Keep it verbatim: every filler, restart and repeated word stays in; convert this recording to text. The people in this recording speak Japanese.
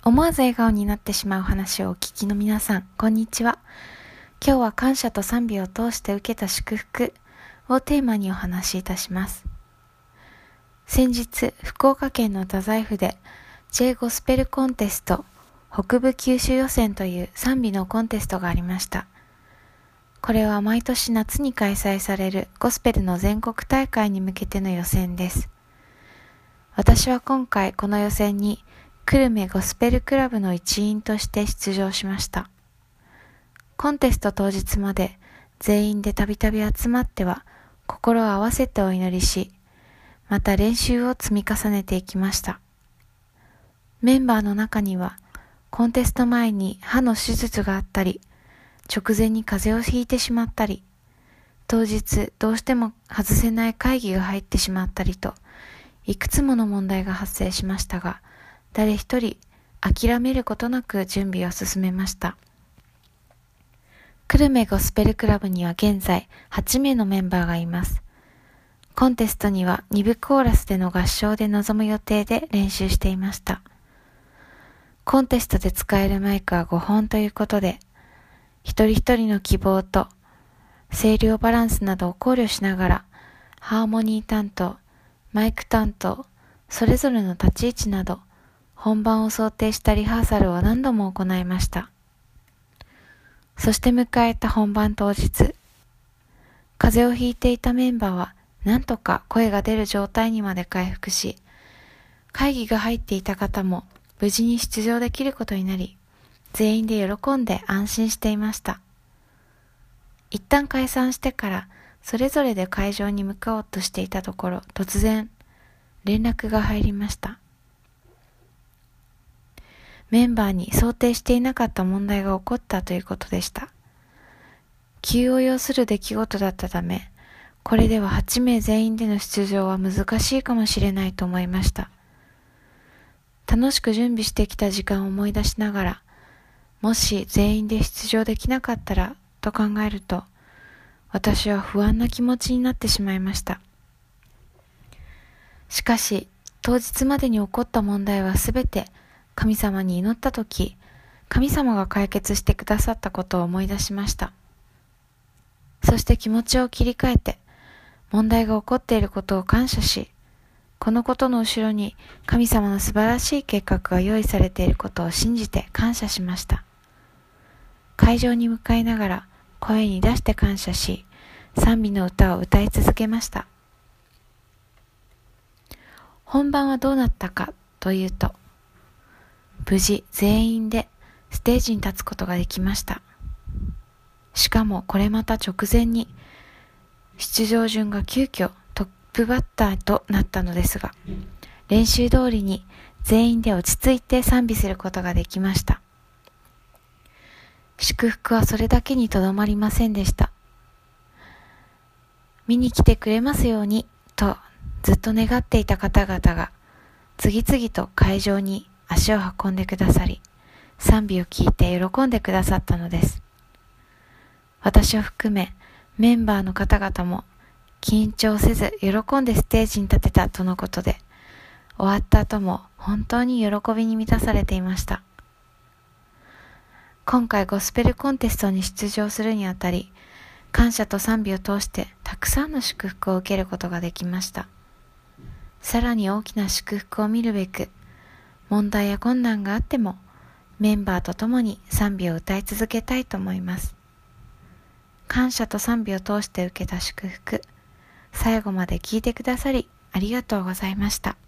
思わず笑顔になってしまう話をお聞きの皆さん、こんにちは。今日は感謝と賛美を通して受けた祝福をテーマにお話しいたします。先日、福岡県の太宰府で J ゴスペルコンテスト北部九州予選という賛美のコンテストがありました。これは毎年夏に開催されるゴスペルの全国大会に向けての予選です。私は今回この予選に久留米ゴスペルクラブの一員として出場しました。コンテスト当日まで全員でたびたび集まっては心を合わせてお祈りし、また練習を積み重ねていきました。メンバーの中にはコンテスト前に歯の手術があったり、直前に風邪をひいてしまったり、当日どうしても外せない会議が入ってしまったりと、いくつもの問題が発生しましたが、誰一人諦めることなく準備を進めました。久留米ゴスペルクラブには現在はちめいのメンバーがいます。コンテストにはにぶコーラスでの合唱で臨む予定で練習していました。コンテストで使えるマイクはごほんということで、一人一人の希望と声量バランスなどを考慮しながら、ハーモニー担当、マイク担当、それぞれの立ち位置など、本番を想定したリハーサルを何度も行いました。そして迎えた本番当日、風邪をひいていたメンバーはなんとか声が出る状態にまで回復し、会議が入っていた方も無事に出場できることになり、全員で喜んで安心していました。一旦解散してからそれぞれで会場に向かおうとしていたところ、突然連絡が入りました。メンバーに想定していなかった問題が起こったということでした。急を要する出来事だったため、これでははちめい全員での出場は難しいかもしれないと思いました。楽しく準備してきた時間を思い出しながら、もし全員で出場できなかったらと考えると、私は不安な気持ちになってしまいました。しかし、当日までに起こった問題はすべて神様に祈ったとき、神様が解決してくださったことを思い出しました。そして気持ちを切り替えて、問題が起こっていることを感謝し、このことの後ろに神様の素晴らしい計画が用意されていることを信じて感謝しました。会場に向かいながら声に出して感謝し、賛美の歌を歌い続けました。本番はどうなったかというと、無事全員でステージに立つことができました。しかもこれまた直前に出場順が急遽トップバッターとなったのですが、練習通りに全員で落ち着いて賛美することができました。祝福はそれだけにとどまりませんでした。見に来てくれますようにとずっと願っていた方々が次々と会場に足を運んでくださり、賛美を聞いて喜んでくださったのです。私を含めメンバーの方々も緊張せず喜んでステージに立てたとのことで、終わった後も本当に喜びに満たされていました。今回ゴスペルコンテストに出場するにあたり、感謝と賛美を通してたくさんの祝福を受けることができました。さらに大きな祝福を見るべく、問題や困難があってもメンバーと共に賛美を歌い続けたいと思います。感謝と賛美を通して受けた祝福、最後まで聞いてくださりありがとうございました。